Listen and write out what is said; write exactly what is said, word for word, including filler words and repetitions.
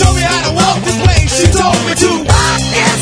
told me how to walk this way. She told me to walk this